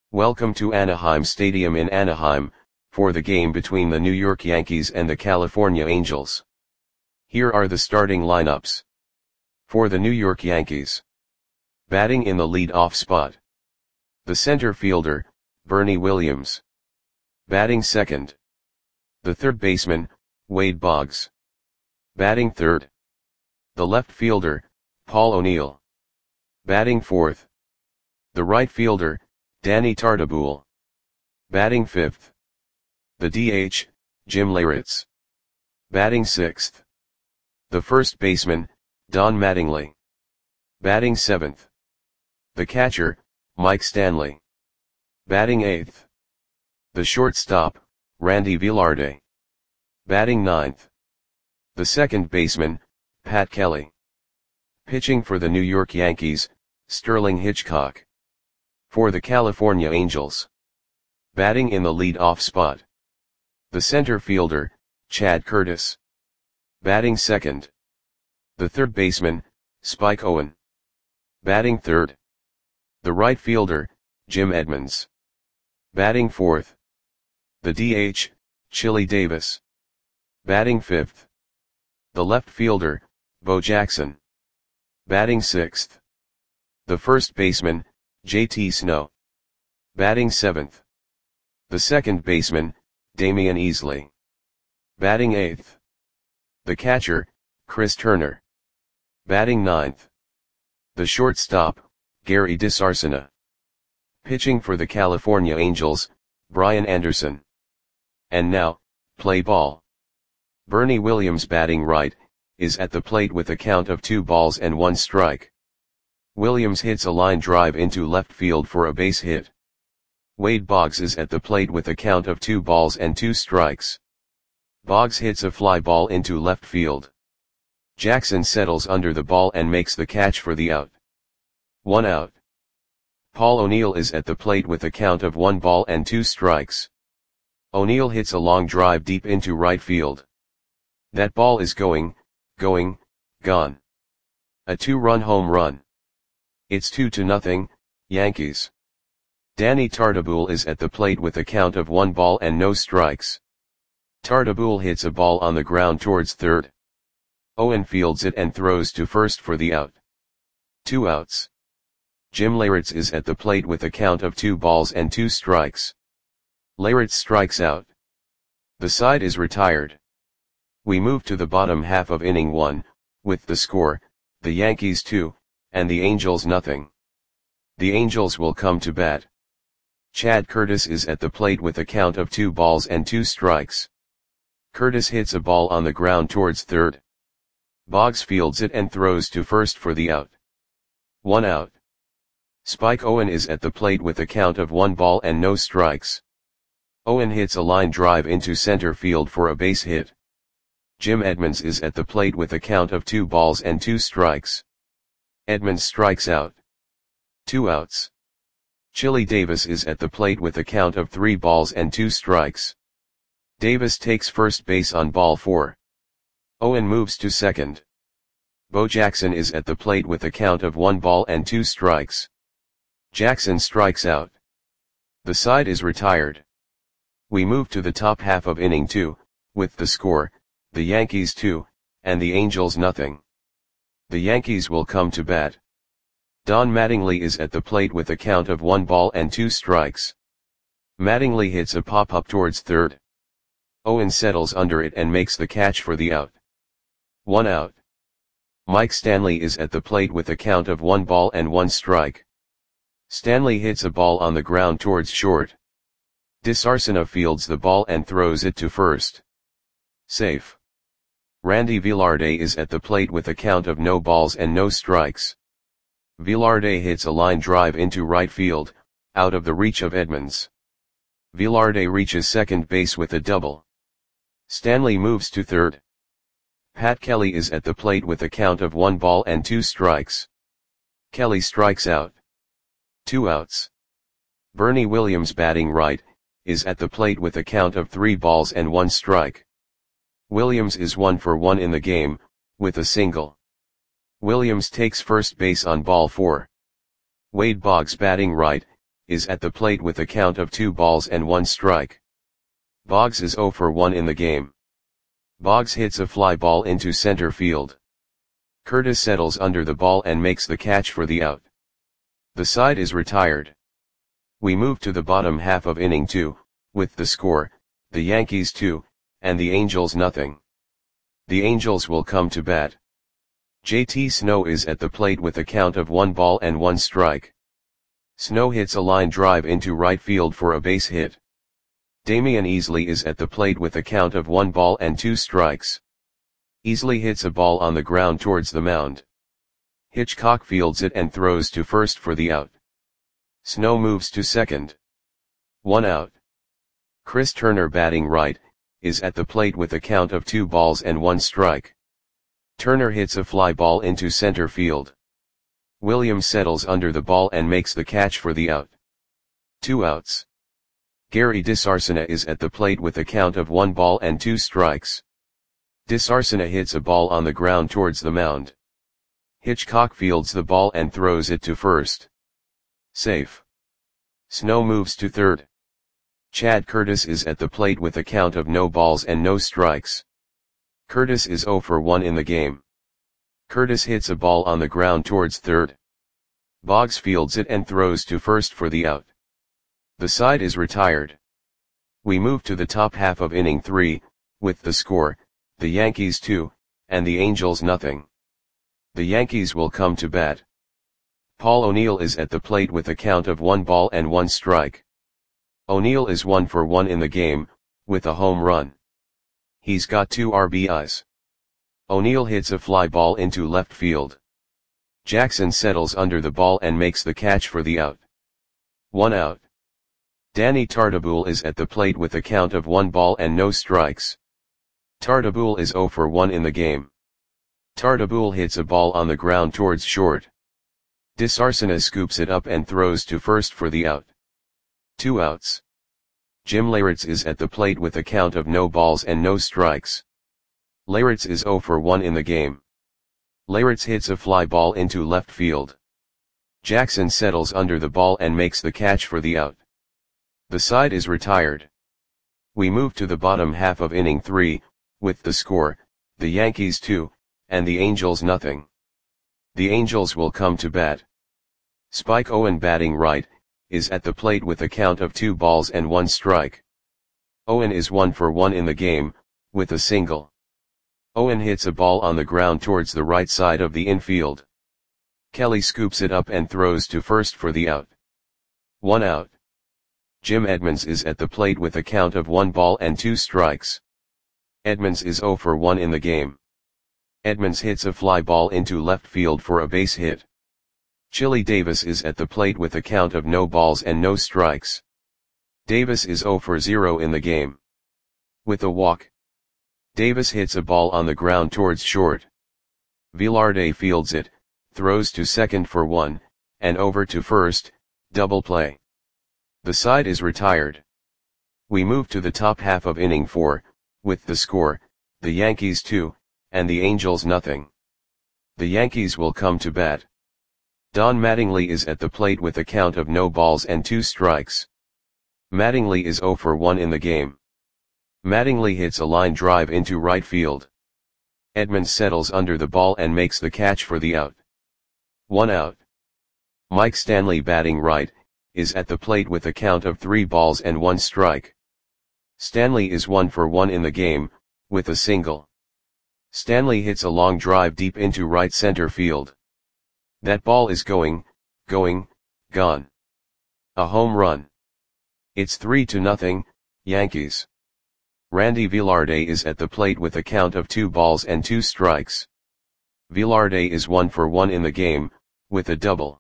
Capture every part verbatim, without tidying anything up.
Welcome to Anaheim Stadium in Anaheim, for the game between the New York Yankees and the California Angels. Here are the starting lineups. For the New York Yankees. Batting in the lead-off spot. The center fielder, Bernie Williams. Batting second. The third baseman, Wade Boggs. Batting third. The left fielder, Paul O'Neill. Batting fourth. The right fielder, Danny Tartabull. Batting fifth. The D H, Jim Leyritz. Batting sixth. The first baseman, Don Mattingly. Batting seventh. The catcher, Mike Stanley. Batting eighth. The shortstop, Randy Velarde. Batting ninth. The second baseman, Pat Kelly. Pitching for the New York Yankees, Sterling Hitchcock. For the California Angels. Batting in the lead-off spot. The center fielder, Chad Curtis. Batting second. The third baseman, Spike Owen. Batting third. The right fielder, Jim Edmonds. Batting fourth. The D H, Chili Davis. Batting fifth. The left fielder, Bo Jackson. Batting sixth. The first baseman, J T Snow. Batting seventh. The second baseman, Damian Easley. Batting eighth. The catcher, Chris Turner. Batting ninth. The shortstop, Gary DiSarcina. Pitching for the California Angels, Brian Anderson. And now, play ball. Bernie Williams batting right, is at the plate with a count of two balls and one strike. Williams hits a line drive into left field for a base hit. Wade Boggs is at the plate with a count of two balls and two strikes. Boggs hits a fly ball into left field. Jackson settles under the ball and makes the catch for the out. One out. Paul O'Neill is at the plate with a count of one ball and two strikes. O'Neill hits a long drive deep into right field. That ball is going, going, gone. A two-run home run. It's two to nothing, Yankees. Danny Tartabull is at the plate with a count of one ball and no strikes. Tartabull hits a ball on the ground towards third. Owen fields it and throws to first for the out. Two outs. Jim Leyritz is at the plate with a count of two balls and two strikes. Leyritz strikes out. The side is retired. We move to the bottom half of inning one, with the score, the Yankees two, and the Angels nothing. The Angels will come to bat. Chad Curtis is at the plate with a count of two balls and two strikes. Curtis hits a ball on the ground towards third. Boggs fields it and throws to first for the out. One out. Spike Owen is at the plate with a count of one ball and no strikes. Owen hits a line drive into center field for a base hit. Jim Edmonds is at the plate with a count of two balls and two strikes. Edmonds strikes out. Two outs. Chili Davis is at the plate with a count of three balls and two strikes. Davis takes first base on ball four. Owen moves to second. Bo Jackson is at the plate with a count of one ball and two strikes. Jackson strikes out. The side is retired. We move to the top half of inning two, with the score, the Yankees two, and the Angels nothing. The Yankees will come to bat. Don Mattingly is at the plate with a count of one ball and two strikes. Mattingly hits a pop-up towards third. Owen settles under it and makes the catch for the out. One out. Mike Stanley is at the plate with a count of one ball and one strike. Stanley hits a ball on the ground towards short. DiSarcina fields the ball and throws it to first. Safe. Randy Velarde is at the plate with a count of no balls and no strikes. Velarde hits a line drive into right field, out of the reach of Edmonds. Velarde reaches second base with a double. Stanley moves to third. Pat Kelly is at the plate with a count of one ball and two strikes. Kelly strikes out. Two outs. Bernie Williams batting right, is at the plate with a count of three balls and one strike. Williams is one for one in the game, with a single. Williams takes first base on ball four. Wade Boggs batting right, is at the plate with a count of two balls and one strike. Boggs is zero for one in the game. Boggs hits a fly ball into center field. Curtis settles under the ball and makes the catch for the out. The side is retired. We move to the bottom half of inning two, with the score, the Yankees two, and the Angels nothing. The Angels will come to bat. J T Snow is at the plate with a count of one ball and one strike. Snow hits a line drive into right field for a base hit. Damian Easley is at the plate with a count of one ball and two strikes. Easley hits a ball on the ground towards the mound. Hitchcock fields it and throws to first for the out. Snow moves to second. One out. Chris Turner, batting right, is at the plate with a count of two balls and one strike. Turner hits a fly ball into center field. Williams settles under the ball and makes the catch for the out. Two outs. Gary DeSarcina is at the plate with a count of one ball and two strikes. DeSarcina hits a ball on the ground towards the mound. Hitchcock fields the ball and throws it to first. Safe. Snow moves to third. Chad Curtis is at the plate with a count of no balls and no strikes. Curtis is zero for one in the game. Curtis hits a ball on the ground towards third. Boggs fields it and throws to first for the out. The side is retired. We move to the top half of inning three, with the score, the Yankees two, and the Angels nothing. The Yankees will come to bat. Paul O'Neill is at the plate with a count of one ball and one strike. O'Neill is one for one in the game, with a home run. He's got two R B Is. O'Neill hits a fly ball into left field. Jackson settles under the ball and makes the catch for the out. One out. Danny Tartabull is at the plate with a count of one ball and no strikes. Tartabull is zero for one in the game. Tartabull hits a ball on the ground towards short. DeSarcina scoops it up and throws to first for the out. Two outs. Jim Leyritz is at the plate with a count of no balls and no strikes. Leyritz is zero for one in the game. Leyritz hits a fly ball into left field. Jackson settles under the ball and makes the catch for the out. The side is retired. We move to the bottom half of inning three, with the score, the Yankees two, and the Angels nothing. The Angels will come to bat. Spike Owen, batting right, is at the plate with a count of two balls and one strike. Owen is one for one in the game, with a single. Owen hits a ball on the ground towards the right side of the infield. Kelly scoops it up and throws to first for the out. One out. Jim Edmonds is at the plate with a count of one ball and two strikes. Edmonds is zero for one in the game. Edmonds hits a fly ball into left field for a base hit. Chili Davis is at the plate with a count of no balls and no strikes. Davis is zero for zero in the game. With a walk. Davis hits a ball on the ground towards short. Velarde fields it, throws to second for one, and over to first, double play. The side is retired. We move to the top half of inning four, with the score, the Yankees two, and the Angels nothing. The Yankees will come to bat. Don Mattingly is at the plate with a count of no balls and two strikes. Mattingly is zero for one in the game. Mattingly hits a line drive into right field. Edmonds settles under the ball and makes the catch for the out. One out. Mike Stanley, batting right, is at the plate with a count of three balls and one strike. Stanley is one for one in the game, with a single. Stanley hits a long drive deep into right center field. That ball is going, going, gone. A home run. It's three to nothing, Yankees. Randy Velarde is at the plate with a count of two balls and two strikes. Velarde is one for one in the game, with a double.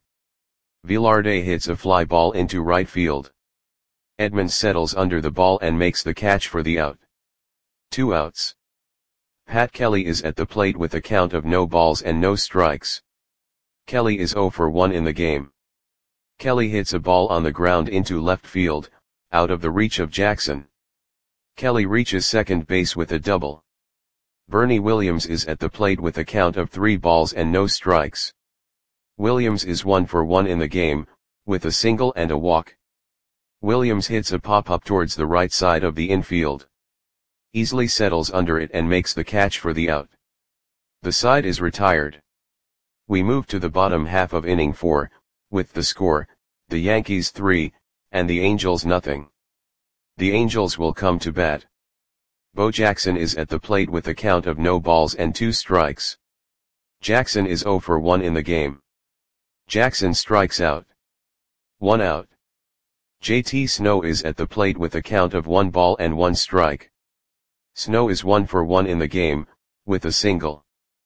Velarde hits a fly ball into right field. Edmonds settles under the ball and makes the catch for the out. Two outs. Pat Kelly is at the plate with a count of no balls and no strikes. Kelly is zero for one in the game. Kelly hits a ball on the ground into left field, out of the reach of Jackson. Kelly reaches second base with a double. Bernie Williams is at the plate with a count of three balls and no strikes. Williams is one for one in the game, with a single and a walk. Williams hits a pop-up towards the right side of the infield. Easily settles under it and makes the catch for the out. The side is retired. We move to the bottom half of inning four, with the score, the Yankees three, and the Angels nothing. The Angels will come to bat. Bo Jackson is at the plate with a count of no balls and two strikes. Jackson is oh for one in the game. Jackson strikes out. One out. J T Snow is at the plate with a count of one ball and one strike. Snow is one for one in the game, with a single.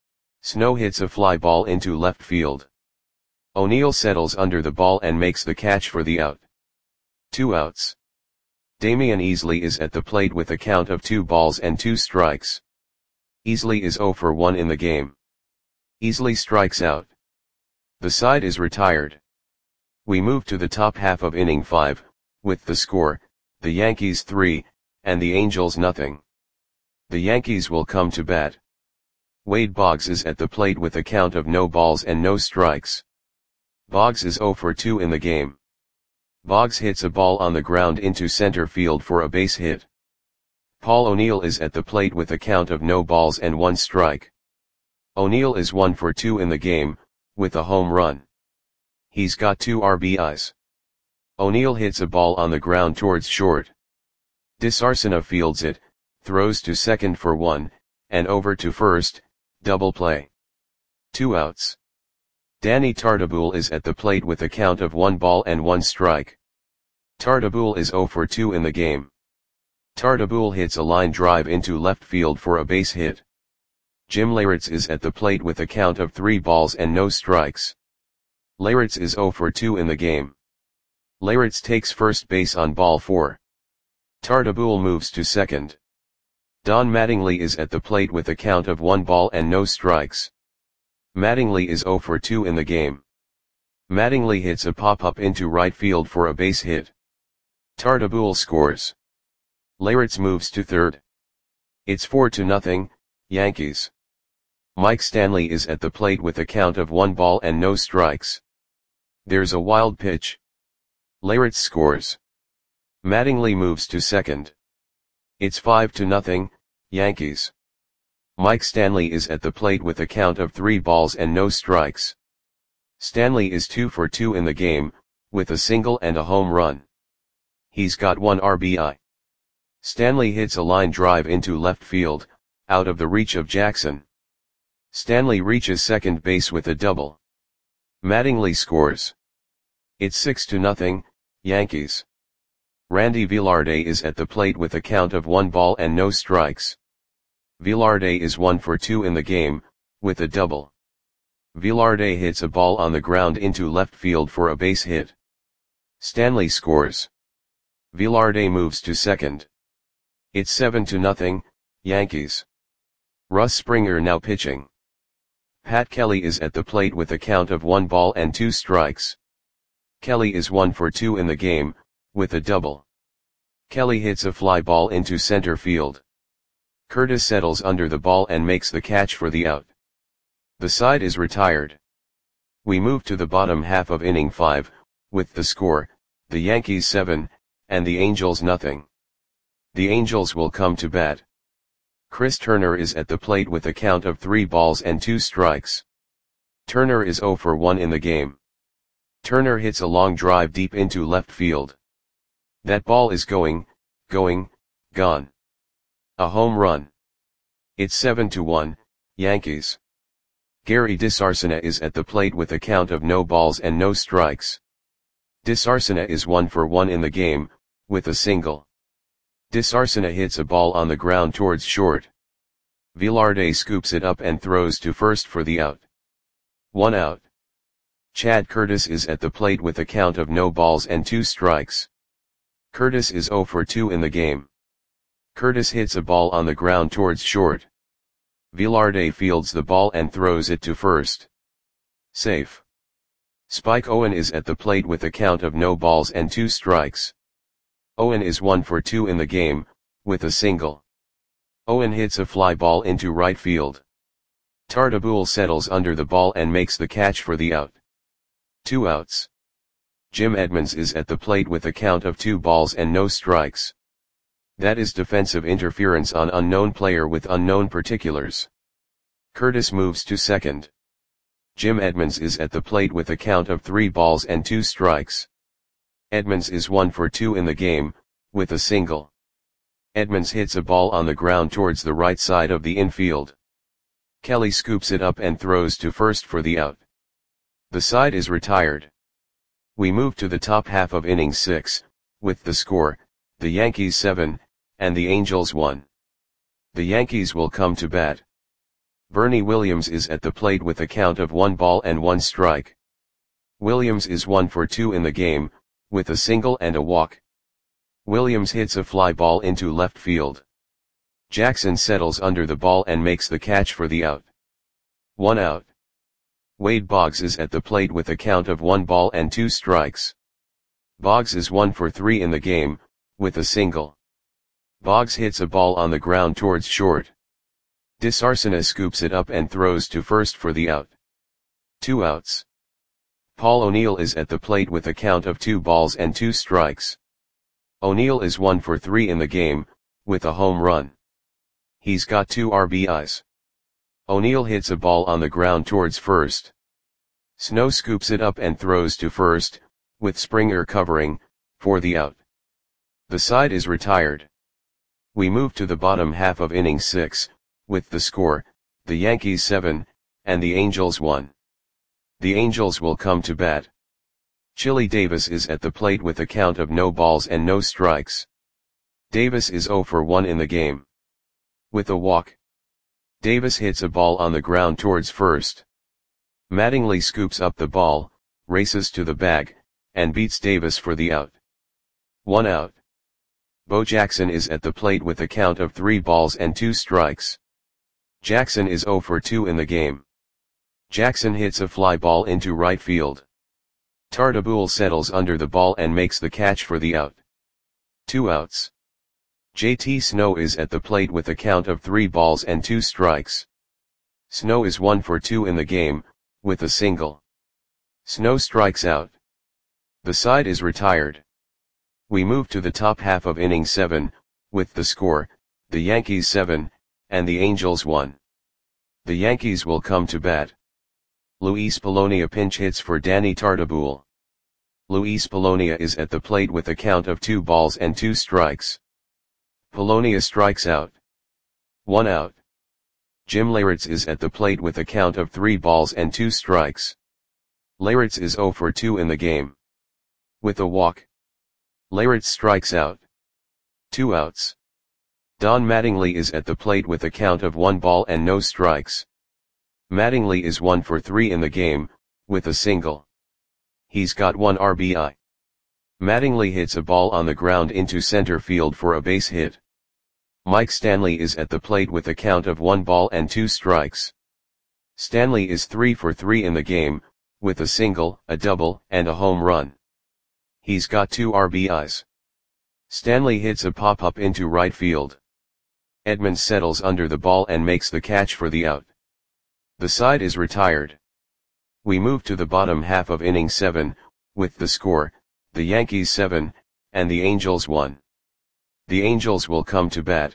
Snow hits a fly ball into left field. O'Neill settles under the ball and makes the catch for the out. Two outs. Damian Easley is at the plate with a count of two balls and two strikes. Easley is oh for one in the game. Easley strikes out. The side is retired. We move to the top half of inning five, with the score, the Yankees three, and the Angels nothing. The Yankees will come to bat. Wade Boggs is at the plate with a count of no balls and no strikes. Boggs is oh for two in the game. Boggs hits a ball on the ground into center field for a base hit. Paul O'Neill is at the plate with a count of no balls and one strike. O'Neill is one for two in the game, with a home run. He's got two R B Is. O'Neill hits a ball on the ground towards short. DeSarcina fields it, throws to second for one, and over to first, double play. Two outs. Danny Tartabull is at the plate with a count of one ball and one strike. Tartabull is oh for two in the game. Tartabull hits a line drive into left field for a base hit. Jim Leyritz is at the plate with a count of three balls and no strikes. Leyritz is oh for two in the game. Leyritz takes first base on ball four. Tartabull moves to second. Don Mattingly is at the plate with a count of one ball and no strikes. Mattingly is oh for two in the game. Mattingly hits a pop-up into right field for a base hit. Tartabull scores. Leyritz moves to third. It's four to nothing, Yankees. Mike Stanley is at the plate with a count of one ball and no strikes. There's a wild pitch. Leyritz scores. Mattingly moves to second. It's five to nothing, Yankees. Mike Stanley is at the plate with a count of three balls and no strikes. Stanley is two for two in the game, with a single and a home run. He's got one R B I. Stanley hits a line drive into left field, out of the reach of Jackson. Stanley reaches second base with a double. Mattingly scores. It's six to nothing, Yankees. Randy Velarde is at the plate with a count of one ball and no strikes. Velarde is one for two in the game, with a double. Velarde hits a ball on the ground into left field for a base hit. Stanley scores. Velarde moves to second. It's seven to nothing, Yankees. Russ Springer now pitching. Pat Kelly is at the plate with a count of one ball and two strikes. Kelly is one for two in the game, with a double. Kelly hits a fly ball into center field. Curtis settles under the ball and makes the catch for the out. The side is retired. We move to the bottom half of inning five, with the score, the Yankees seven, and the Angels nothing. The Angels will come to bat. Chris Turner is at the plate with a count of three balls and two strikes. Turner is oh for one in the game. Turner hits a long drive deep into left field. That ball is going, going, gone. A home run. It's seven to one, Yankees. Gary DeSarcina is at the plate with a count of no balls and no strikes. DeSarcina is one for one in the game, with a single. DeSarcina hits a ball on the ground towards short. Velarde scoops it up and throws to first for the out. One out. Chad Curtis is at the plate with a count of no balls and two strikes. Curtis is oh for two in the game. Curtis hits a ball on the ground towards short. Velarde fields the ball and throws it to first. Safe. Spike Owen is at the plate with a count of no balls and two strikes. Owen is one for two in the game, with a single. Owen hits a fly ball into right field. Tartabull settles under the ball and makes the catch for the out. Two outs. Jim Edmonds is at the plate with a count of two balls and no strikes. That is defensive interference on unknown player with unknown particulars. Curtis moves to second. Jim Edmonds is at the plate with a count of three balls and two strikes. Edmonds is one for two in the game, with a single. Edmonds hits a ball on the ground towards the right side of the infield. Kelly scoops it up and throws to first for the out. The side is retired. We move to the top half of inning six, with the score, the Yankees seven, and the Angels one. The Yankees will come to bat. Bernie Williams is at the plate with a count of one ball and one strike. Williams is one for two in the game, with a single and a walk. Williams hits a fly ball into left field. Jackson settles under the ball and makes the catch for the out. One out. Wade Boggs is at the plate with a count of one ball and two strikes. Boggs is one for three in the game, with a single. Boggs hits a ball on the ground towards short. DeSarcina scoops it up and throws to first for the out. Two outs. Paul O'Neill is at the plate with a count of two balls and two strikes. O'Neill is one for three in the game, with a home run. He's got two R B Is. O'Neill hits a ball on the ground towards first. Snow scoops it up and throws to first, with Springer covering, for the out. The side is retired. We move to the bottom half of inning six, with the score, the Yankees seven, and the Angels one. The Angels will come to bat. Chili Davis is at the plate with a count of no balls and no strikes. Davis is zero for one in the game. With a walk. Davis hits a ball on the ground towards first. Mattingly scoops up the ball, races to the bag, and beats Davis for the out. One out. Bo Jackson is at the plate with a count of three balls and two strikes. Jackson is zero for two in the game. Jackson hits a fly ball into right field. Tartabull settles under the ball and makes the catch for the out. Two outs. J T Snow is at the plate with a count of three balls and two strikes. Snow is one for two in the game, with a single. Snow strikes out. The side is retired. We move to the top half of inning seven, with the score, the Yankees seven, and the Angels one. The Yankees will come to bat. Luis Polonia pinch hits for Danny Tartabull. Luis Polonia is at the plate with a count of two balls and two strikes. Polonia strikes out. One out. Jim Leyritz is at the plate with a count of three balls and two strikes. Leyritz is zero for two in the game. With a walk. Leyritz strikes out. Two outs. Don Mattingly is at the plate with a count of one ball and no strikes. Mattingly is one for three in the game, with a single. He's got one R B I. Mattingly hits a ball on the ground into center field for a base hit. Mike Stanley is at the plate with a count of one ball and two strikes. Stanley is three for three in the game, with a single, a double, and a home run. He's got two R B Is. Stanley hits a pop-up into right field. Edmonds settles under the ball and makes the catch for the out. The side is retired. We move to the bottom half of inning seven, with the score, the Yankees seven, and the Angels one. The Angels will come to bat.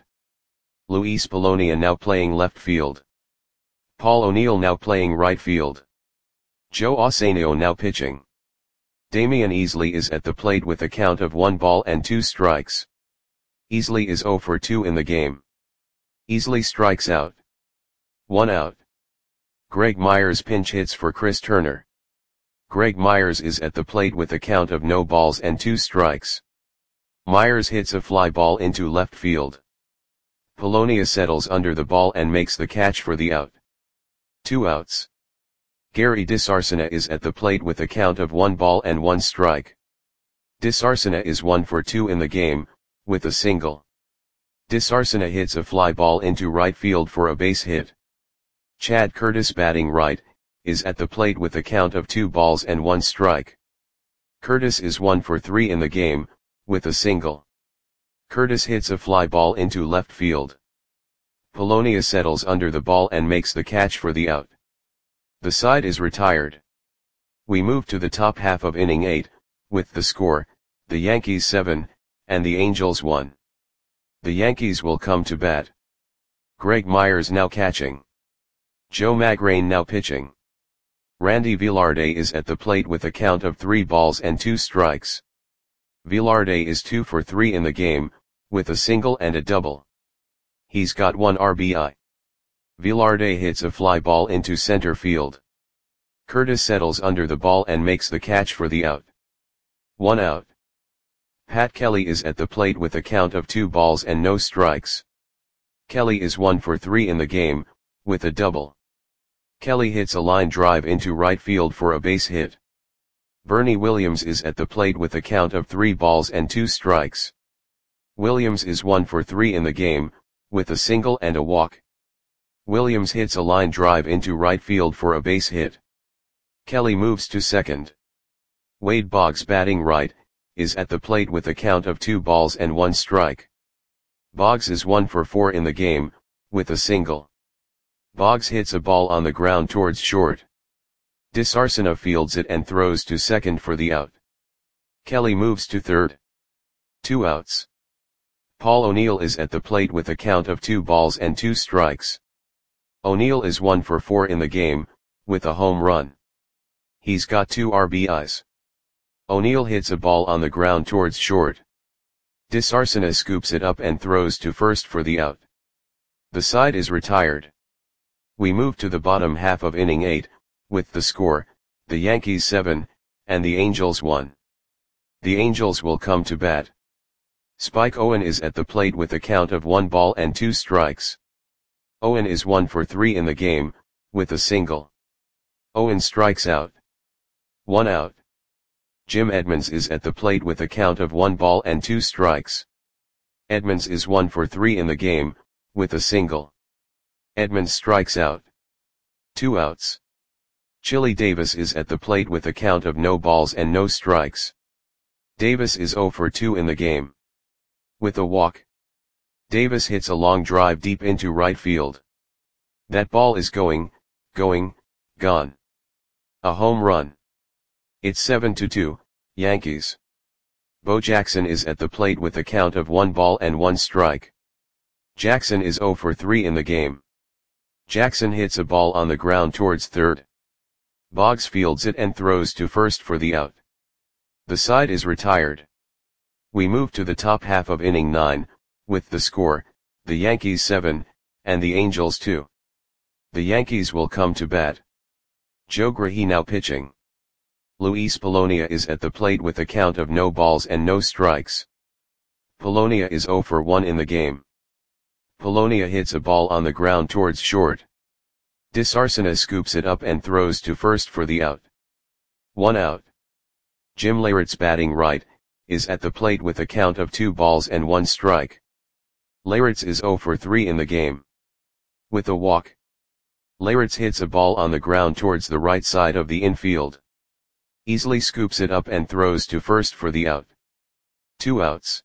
Luis Polonia now playing left field. Paul O'Neill now playing right field. Joe Osanio now pitching. Damian Easley is at the plate with a count of one ball and two strikes. Easley is zero for two in the game. Easley strikes out. One out. Greg Myers pinch hits for Chris Turner. Greg Myers is at the plate with a count of no balls and two strikes. Myers hits a fly ball into left field. Polonia settles under the ball and makes the catch for the out. Two outs. Gary DeSarcina is at the plate with a count of one ball and one strike. DeSarcina is one for two in the game, with a single. DeSarcina hits a fly ball into right field for a base hit. Chad Curtis batting right, is at the plate with a count of two balls and one strike. Curtis is one for three in the game, with a single. Curtis hits a fly ball into left field. Polonia settles under the ball and makes the catch for the out. The side is retired. We move to the top half of inning eight, with the score, the Yankees seven, and the Angels one. The Yankees will come to bat. Greg Myers now catching. Joe Magrane now pitching. Randy Velarde is at the plate with a count of three balls and two strikes. Velarde is two for three in the game, with a single and a double. He's got one R B I. Velarde hits a fly ball into center field. Curtis settles under the ball and makes the catch for the out. One out. Pat Kelly is at the plate with a count of two balls and no strikes. Kelly is one for three in the game, with a double. Kelly hits a line drive into right field for a base hit. Bernie Williams is at the plate with a count of three balls and two strikes. Williams is one for three in the game, with a single and a walk. Williams hits a line drive into right field for a base hit. Kelly moves to second. Wade Boggs, batting right, is at the plate with a count of two balls and one strike. Boggs is one for four in the game, with a single. Boggs hits a ball on the ground towards short. DeSarcina fields it and throws to second for the out. Kelly moves to third. Two outs. Paul O'Neill is at the plate with a count of two balls and two strikes. O'Neill is one for four in the game, with a home run. He's got two R B Is. O'Neill hits a ball on the ground towards short. DeSarcina scoops it up and throws to first for the out. The side is retired. We move to the bottom half of inning eight, with the score, the Yankees seven, and the Angels one. The Angels will come to bat. Spike Owen is at the plate with a count of one ball and two strikes. Owen is one for three in the game, with a single. Owen strikes out. One out. Jim Edmonds is at the plate with a count of one ball and two strikes. Edmonds is one for three in the game, with a single. Edmonds strikes out. Two outs. Chili Davis is at the plate with a count of no balls and no strikes. Davis is zero for two in the game. With a walk. Davis hits a long drive deep into right field. That ball is going, going, gone. A home run. It's seven to two, Yankees. Bo Jackson is at the plate with a count of one ball and one strike. Jackson is zero for three in the game. Jackson hits a ball on the ground towards third. Boggs fields it and throws to first for the out. The side is retired. We move to the top half of inning nine, with the score, the Yankees seven, and the Angels two. The Yankees will come to bat. Joe Grahey now pitching. Luis Polonia is at the plate with a count of no balls and no strikes. Polonia is zero for one in the game. Polonia hits a ball on the ground towards short. DeSarcina scoops it up and throws to first for the out. One out. Jim Leyritz, batting right, is at the plate with a count of two balls and one strike. Leyritz is zero for three in the game. With a walk. Leyritz hits a ball on the ground towards the right side of the infield. Easily scoops it up and throws to first for the out. Two outs.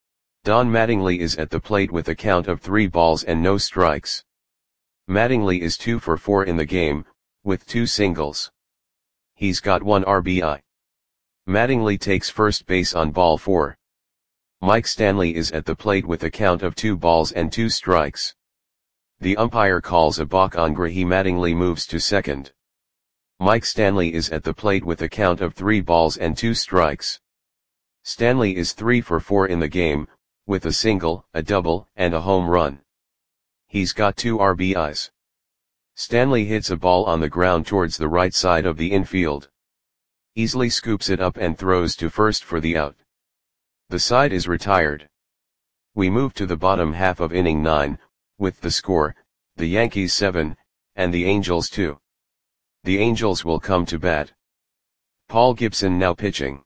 Don Mattingly is at the plate with a count of three balls and no strikes. Mattingly is two for four in the game, with two singles. He's got one R B I. Mattingly takes first base on ball four. Mike Stanley is at the plate with a count of two balls and two strikes. The umpire calls a balk on Grahey. Mattingly moves to second. Mike Stanley is at the plate with a count of three balls and two strikes. Stanley is three for four in the game, with a single, a double, and a home run. He's got two R B Is. Stanley hits a ball on the ground towards the right side of the infield. Easily scoops it up and throws to first for the out. The side is retired. We move to the bottom half of inning nine, with the score, the Yankees seven, and the Angels two. The Angels will come to bat. Paul Gibson now pitching.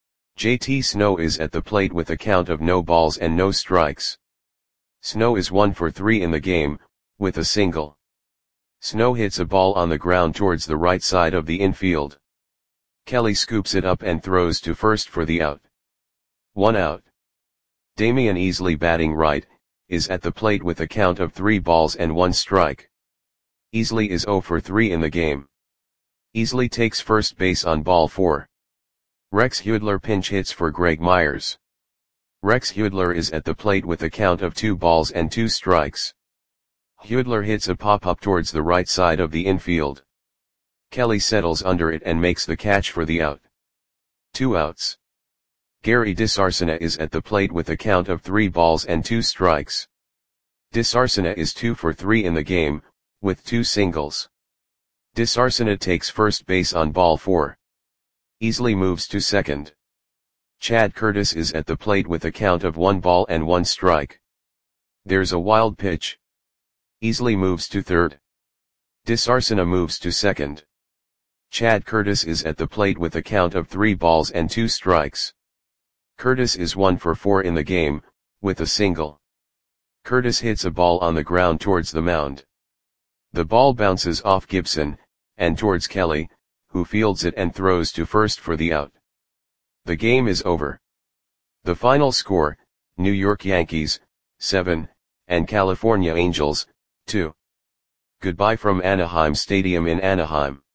J T Snow is at the plate with a count of no balls and no strikes. Snow is one for three in the game, with a single. Snow hits a ball on the ground towards the right side of the infield. Kelly scoops it up and throws to first for the out. One out. Damian Easley, batting right, is at the plate with a count of three balls and one strike. Easley is zero for three in the game. Easley takes first base on ball four. Rex Hudler pinch hits for Greg Myers. Rex Hudler is at the plate with a count of two balls and two strikes. Hudler hits a pop-up towards the right side of the infield. Kelly settles under it and makes the catch for the out. Two outs. Gary DiSarcina is at the plate with a count of three balls and two strikes. DiSarcina is two for three in the game, with two singles. DiSarcina takes first base on ball four. Easily moves to second. Chad Curtis is at the plate with a count of one ball and one strike. There's a wild pitch. Easily moves to third. DiSarcina moves to second. Chad Curtis is at the plate with a count of three balls and two strikes. Curtis is one for four in the game, with a single. Curtis hits a ball on the ground towards the mound. The ball bounces off Gibson, and towards Kelly, who fields it and throws to first for the out. The game is over. The final score, New York Yankees, seven, and California Angels, two. Goodbye from Anaheim Stadium in Anaheim.